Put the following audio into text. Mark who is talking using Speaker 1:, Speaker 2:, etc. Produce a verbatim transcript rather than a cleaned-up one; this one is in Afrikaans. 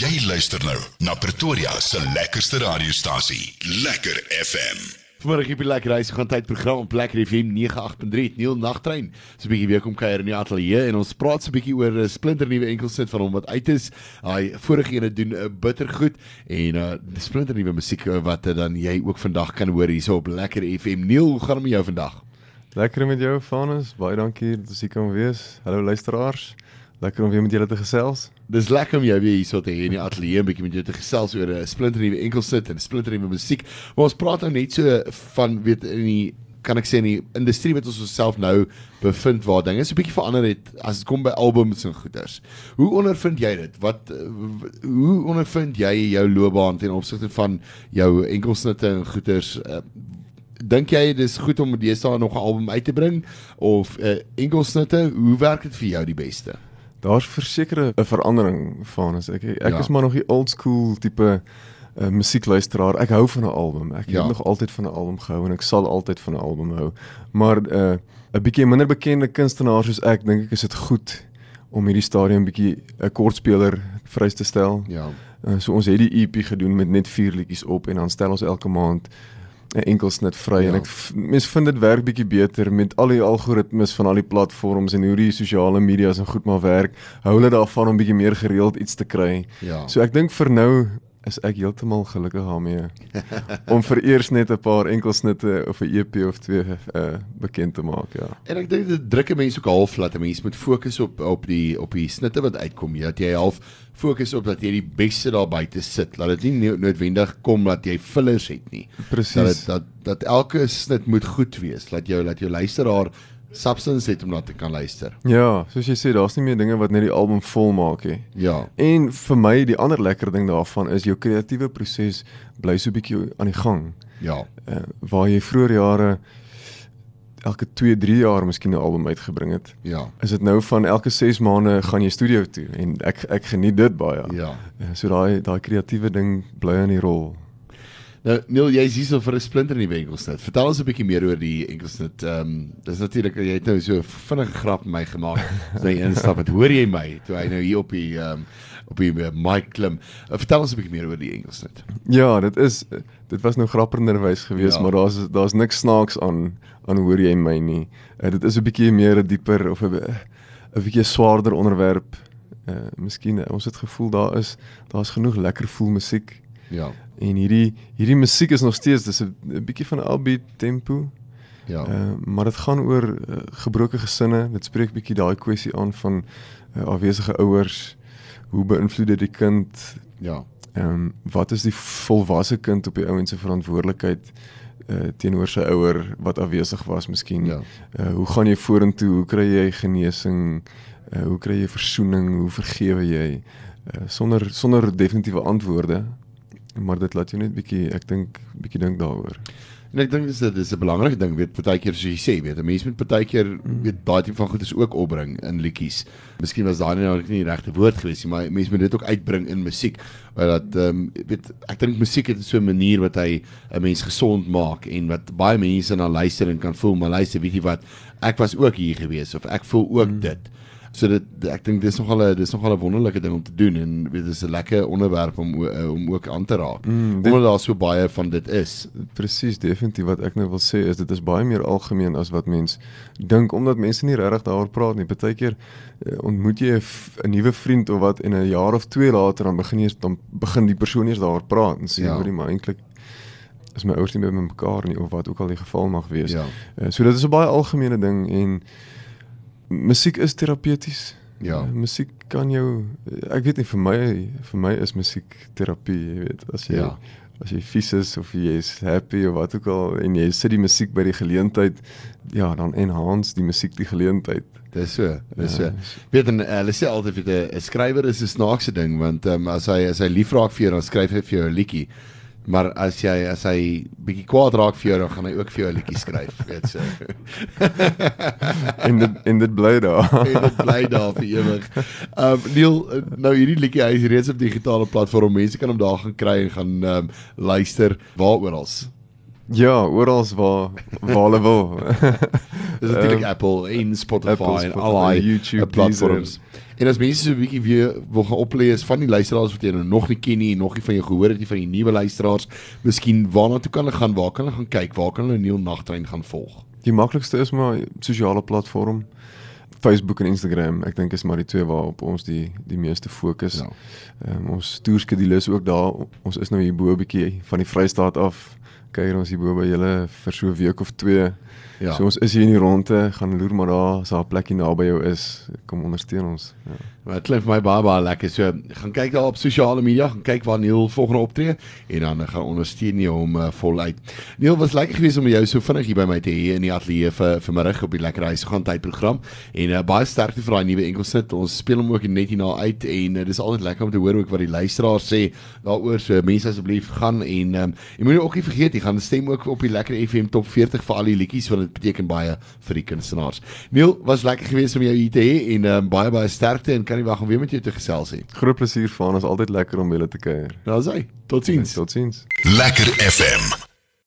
Speaker 1: Jy luister nou na Pretoria se lekkerste radiostasie, Lekker F M.
Speaker 2: Vanmiddag op die Lekker Reis gaan tydprogram op Lekker F M nege agt punt drie, Neil Nagtrein. So 'n bietjie weer kom kuier in die ateljee en ons praat so 'n bietjie oor 'n splinternuwe enkelsit van hom wat uit is. Hy vorige ene doen 'n bittergoed en 'n uh, splinternuwe musiek wat uh, dan jy ook vandag kan hoor hierso op Lekker F M. Neil, hoe gaan dit met jou vandag?
Speaker 3: Lekker met jou, Vanus. Baie dankie dat ons hier kan wees. Hallo luisteraars. Lekker om weer met julle te gesels.
Speaker 2: Dis lekker om jou weer hier so te hê in die ateljee, 'n bietjie met jou te gesels oor 'n splinternuwe enkelsit en splinternuwe musiek. Maar ons praat nou net so van, weet, in die, kan ek sê, in die industrie wat ons onsself nou bevind, waar dinge so 'n bietjie verander het as dit kom by albums en goeders. Hoe ondervind jy dit? Wat hoe ondervind jy jou loopbaan ten opsigte van jou enkelsnitte en goeders? Uh, Dink jy dis goed om deesdae nog 'n album uit te bring of uh, enkelsnitte? Hoe werk dit vir jou die beste?
Speaker 3: Daar's versekerde 'n verandering van as ek ek
Speaker 2: Ja.
Speaker 3: is maar nog die old school tipe uh, musiekluisteraar. Ek hou van 'n album. Ek
Speaker 2: Ja.
Speaker 3: het nog altyd van 'n album gehou en ek sal altyd van 'n album hou. Maar 'n uh, 'n bietjie minder bekende kunstenaars soos ek, dink ek is dit goed om hierdie stadium bietjie 'n kortspeler vrys te stel.
Speaker 2: Ja.
Speaker 3: Uh, so ons het die E P gedoen met net vier liedjies op en dan stel ons elke maand 'n enkelsnit vry
Speaker 2: Ja.
Speaker 3: en ek mens vind dit werk bietjie beter met al die algoritmes van al die platforms en hoe die sosiale media's en goed maar werk. Hou hulle daarvan om bietjie meer gereeld iets te kry.
Speaker 2: Ja.
Speaker 3: So ek dink vir nou is ek heeltemal gelukkig daarmee om vir eers net 'n paar enkelsnitte of 'n E P of twee uh, bekend te maak, ja.
Speaker 2: En ek dink dit druk 'n mens ook half laat 'n mens moet fokus op op die op die snitte wat uitkom. Ja, dat jy half fokus op dat jy die beste daar buite sit. Laat dit nie noodwendig kom dat jy fillers het nie.
Speaker 3: Presies.
Speaker 2: Dat het, dat dat elke snit moet goed wees. Laat jou laat jou luisteraar substance het om na te kan luister.
Speaker 3: Ja, soos jy sê, daar's nie meer dinge wat net die album vol maak nie.
Speaker 2: Ja.
Speaker 3: En vir my die ander lekker ding daarvan is jou kreatiewe proses bly so 'n bietjie aan die gang.
Speaker 2: Ja.
Speaker 3: Uh, waar jy vroeër jare elke twee, drie jaar miskien 'n album uitgebring het.
Speaker 2: Ja.
Speaker 3: Is dit nou van elke ses maande gaan jy studio toe en ek ek geniet dit baie.
Speaker 2: Ja.
Speaker 3: Uh, so daai daai kreatiewe ding bly aan die rol.
Speaker 2: Nou, Neil, jy is hier so vir 'n splinter in die enkelsnit. Vertel ons 'n bietjie meer oor die enkelsnit. Ehm, um, dis natuurlik, jy het nou so 'n vinnige grap met my gemaak. So jy instap het, hoor jy my toe hy nou hier op die ehm um, op die uh, mic klim. Uh, vertel ons 'n bietjie meer oor die enkelsnit.
Speaker 3: Ja, dit is dit was nou grappenderwys geweest,
Speaker 2: Ja.
Speaker 3: maar daar's daar's niks snaaks aan aan hoor jy my nie. Uh, dit is 'n bietjie meer 'n dieper of 'n 'n bietjie swaarder onderwerp. Uh, miskien uh, ons het gevoel daar is daar's genoeg lekker voel musiek.
Speaker 2: Ja.
Speaker 3: En hierdie hierdie musiek is nog steeds dis 'n bietjie van 'n upbeat tempo.
Speaker 2: Ja.
Speaker 3: Uh, maar dit gaan oor uh, gebroke gesinne. Dit spreek bietjie daai kwessie aan van uh, afwesige ouers. Hoe beïnvloed dit die kind?
Speaker 2: Ja.
Speaker 3: Ehm um, wat is die volwasse kind op die ouens se verantwoordelikheid uh, teenoor sy ouer wat afwesig was miskien?
Speaker 2: Ja.
Speaker 3: Uh, hoe gaan jy vorentoe? Hoe kry jy genesing? Uh, hoe kry jy versoening? Hoe vergewe jy? Uh, sonder sonder definitiewe antwoorde. Maar dit laat jou net bietjie, ek dink, bietjie dink daaroor.
Speaker 2: En ek dink dis 'n dis 'n belangrike ding, weet, partykeer soos jy sê, weet, 'n mens moet partykeer
Speaker 3: Mm.
Speaker 2: weet daai tipe van goedes ook opbring in liedjies. Miskien was daai nou nie die regte woord gewees nie, maar mense moet dit ook uitbring in musiek. Want dat ehm um, weet, ek dink musiek het so 'n manier wat hy 'n mens gesond maak en wat baie mense na luister en kan voel, maar luister, weet jy wat, ek was ook hier gewees of ek voel ook mm. dit. So dit ek dink dis nogal 'n dis nogal 'n wonderlike ding om te doen en weet dis 'n lekker onderwerp om om ook aan te raak.
Speaker 3: Mm, dit,
Speaker 2: Omdat daar so baie van dit is.
Speaker 3: Presies, definitief wat ek nou wil sê is dit is baie meer algemeen as wat mens dink omdat mense nie regtig daaroor praat nie. Partykeer uh, ontmoet jy 'n f- 'n nuwe vriend of wat en 'n jaar of twee later dan begin jy dan begin die persoon eers daaroor praat en sê
Speaker 2: Ja.
Speaker 3: hoorie maar eintlik is my ouers nie met mekaar nie of wat ook al die geval mag wees.
Speaker 2: Ja.
Speaker 3: Uh, so dit is 'n baie algemene ding en musiek is terapeuties.
Speaker 2: Ja.
Speaker 3: Uh, musiek kan jou ek weet nie vir my vir my is musiek terapie, jy weet, as jy
Speaker 2: Ja.
Speaker 3: as jy vies is of jy is happy of wat ook al en jy sit die musiek by die geleentheid, ja, dan enhance die musiek die geleentheid.
Speaker 2: Dis so, dis
Speaker 3: Ja,
Speaker 2: so. Weet en hulle sê altyd weet 'n skrywer is 'n snaakse ding want um, as hy as hy lief raak vir jou dan skryf hy vir jou 'n liedjie. Maar as jy as hy bietjie kwaad raak vir jou dan gaan hy ook vir jou 'n liedjie skryf, weet so.
Speaker 3: en dit en dit bly daar.
Speaker 2: En dit bly daar vir ewig. Um Neil, nou hierdie liedjie hy is reeds op digitale platform. Mense kan hom daar gaan kry en gaan um, luister waar oral.
Speaker 3: Ja, oral waar waar hulle wil.
Speaker 2: Dis natuurlik
Speaker 3: Um,
Speaker 2: Apple en Spotify
Speaker 3: Apple,
Speaker 2: en
Speaker 3: Spotify,
Speaker 2: al die
Speaker 3: YouTube,
Speaker 2: platforms. En as mense so 'n bietjie weer wil gaan oplees van die luisteraars wat jy nou nog nie ken nie en nog nie van jou gehoor het nie, van die nuwe luisteraars, miskien waarna toe kan hulle gaan, waar kan hulle gaan kyk, waar kan hulle Neil Nagtrein gaan volg?
Speaker 3: Die maklikste is maar sosiale platform. Facebook en Instagram, ek dink is maar die twee waarop ons die die meeste fokus.
Speaker 2: Ja.
Speaker 3: Um, ons toerskedule is ook daar. Ons is nou hier bo 'n bietjie van die Vrystaat af. Kuier ons hier bo by julle vir so 'n week of twee.
Speaker 2: Ja.
Speaker 3: So ons is hier in die ronde, gaan loer maar daar, as daar 'n plekkie naby jou is, kom ondersteun ons. Ja.
Speaker 2: Maar dit klink vir my baie baie lekker. So gaan kyk daar op sosiale media, gaan kyk waar Neil volgende optree en dan gaan ondersteun jy hom uh, voluit. Neil, was lekker geweest om jou so vinnig hier by my te hê in die ateljee vir vanmiddag op die Lekker Huis gaan tyd program. En uh, baie sterkte vir daai nuwe enkelsit. Ons speel hom ook net hierna uit en uh, dis altyd lekker om te hoor ook wat die luisteraars sê daaroor. So mense asseblief gaan en um, jy moenie ook nie vergeet, jy gaan stem ook op die Lekker F M Top veertig vir al die liedjies want dit beteken baie vir die kunstenaars. Neil, was lekker geweest om jou hier te hê en um, baie baie sterkte en kan nie wag om weer met jou te gesels hê.
Speaker 3: Groot plesier van, is altyd lekker om julle te kuier.
Speaker 2: Nou sê, totsiens.
Speaker 3: Totsiens.
Speaker 1: Lekker F M.